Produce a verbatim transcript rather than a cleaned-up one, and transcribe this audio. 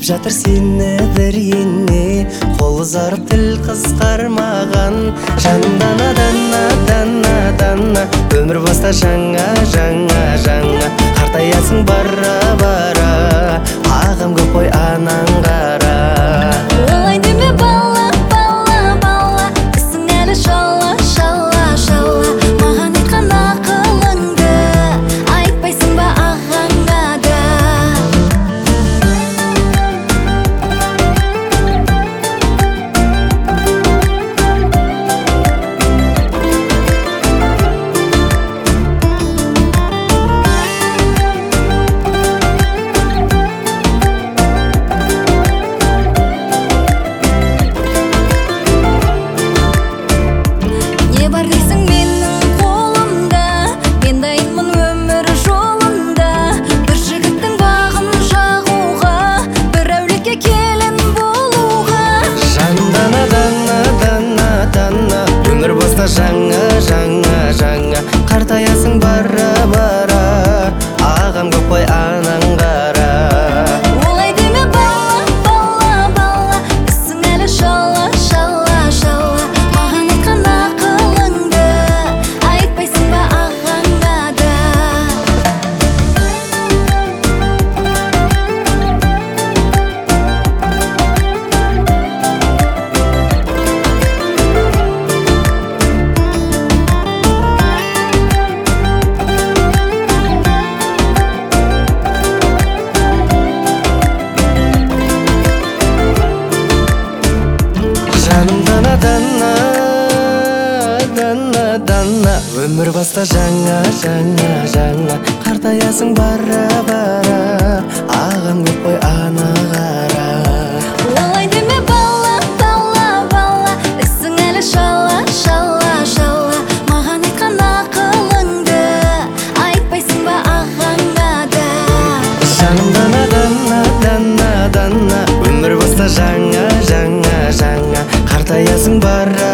жатыр сені бір ене, қол ұзарып тіл қысқармаған. Жаным дана дана дана дана, өмір баста жаңа жаңа жаңа. Қартаясың бара бара, ағам көп қой анаң қара. Олай деме бала бала бала, ісің әлі шала шала шала. Маған айтқан ақылыңды айтпайсың ба ағаңа да? Бар дейсің менің қолымда, мен дайынмын өмір жолында. Бір жігіттің бағын жағуға, бір әулетке келін болуға. Жаным дана дана дана дана, өмір баста жаңа жаңа жаңа. Қартаясың бара бара, ағам көп қой анаң қара. Олай деме бала бала бала, ісің әлі шала шала шала. Маған айтқан ақылыңды айтпайсың ба ағаңа да? Жаным дана дана дана дана, өмір баста жаңа жаңа жаңа. Қартаясың бара бара, ағам көп қой ана қара. Олай деме бала бала бала, ісің әлі шала шала шала. Маған айтқан ақылыңды айтпайсың ба ағаңа да? Жаным дана дана дана дана, өмір баста жаңа жаңа жаңа. Қартаясың бара